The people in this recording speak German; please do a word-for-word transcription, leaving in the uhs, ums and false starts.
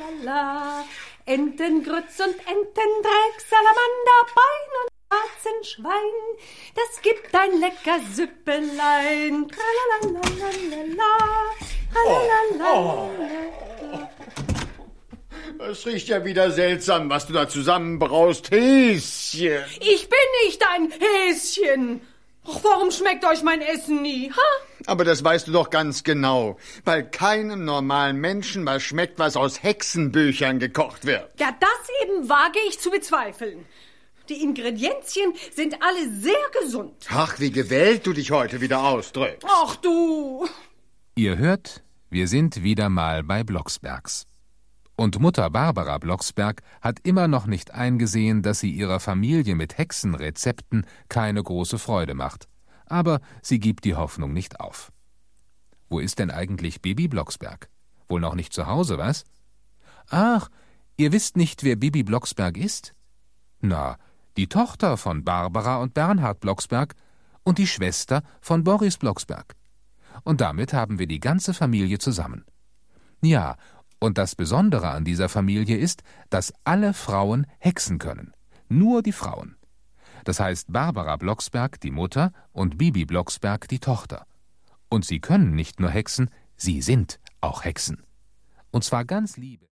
Tralala. Entengrütz und Entendreck, Salamander, Bein und Warzenschwein, das gibt ein lecker Süppelein. Tralalalala, Oh, oh. Es riecht ja wieder seltsam, was du da zusammenbraust, Häschen. Ich bin nicht ein Häschen. Ach, warum schmeckt euch mein Essen nie, ha? Aber das weißt du doch ganz genau, weil keinem normalen Menschen was schmeckt, was aus Hexenbüchern gekocht wird. Ja, das eben wage ich zu bezweifeln. Die Ingredienzien sind alle sehr gesund. Ach, wie gewählt du dich heute wieder ausdrückst. Ach du. Ihr hört, wir sind wieder mal bei Blocksbergs. Und Mutter Barbara Blocksberg hat immer noch nicht eingesehen, dass sie ihrer Familie mit Hexenrezepten keine große Freude macht. Aber sie gibt die Hoffnung nicht auf. Wo ist denn eigentlich Bibi Blocksberg? Wohl noch nicht zu Hause, was? Ach, ihr wisst nicht, wer Bibi Blocksberg ist? Na, die Tochter von Barbara und Bernhard Blocksberg und die Schwester von Boris Blocksberg. Und damit haben wir die ganze Familie zusammen. Ja, und das Besondere an dieser Familie ist, dass alle Frauen hexen können. Nur die Frauen. Das heißt Barbara Blocksberg, die Mutter, und Bibi Blocksberg, die Tochter. Und sie können nicht nur hexen, sie sind auch Hexen. Und zwar ganz liebe.